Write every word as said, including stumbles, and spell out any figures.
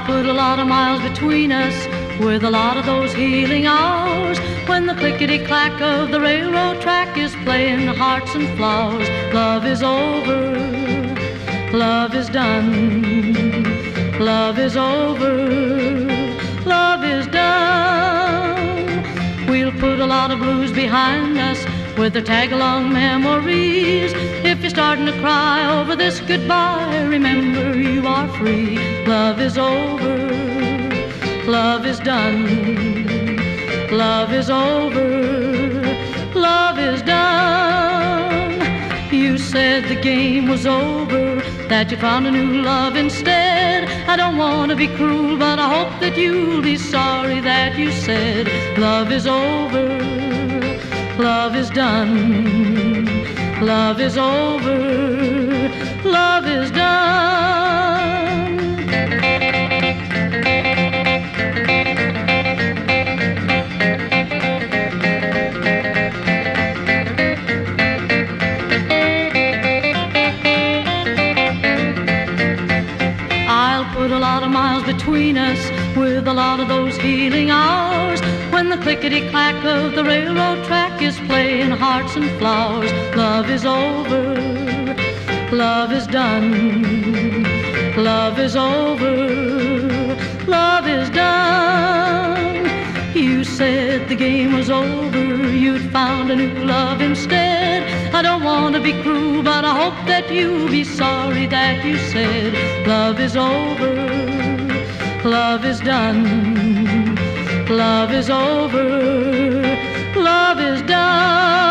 put a lot of miles between us with a lot of those healing hours when the clickety-clack of the railroad track is playing hearts and flowers. Love is over, love is done, love is over, love is done. We'll put a lot of blues behind us with their tag-along memories. If you're starting to cry over this goodbye, remember you are free. Love is over, love is done, love is over, love is done. You said the game was over, that you found a new love instead. I don't want to be cruel, but I hope that you'll be sorry that you said love is over, love is done, love is over, love is done. I'll put a lot of miles between us with a lot of those healing hours when the clickety-clack of the railroad track is playing hearts and flowers. Love is over, love is done, love is over, love is done. You said the game was over, you'd found a new love instead. I don't want to be cruel, but I hope that you'll be sorry that you said love is over, love is done, love is over, love is done.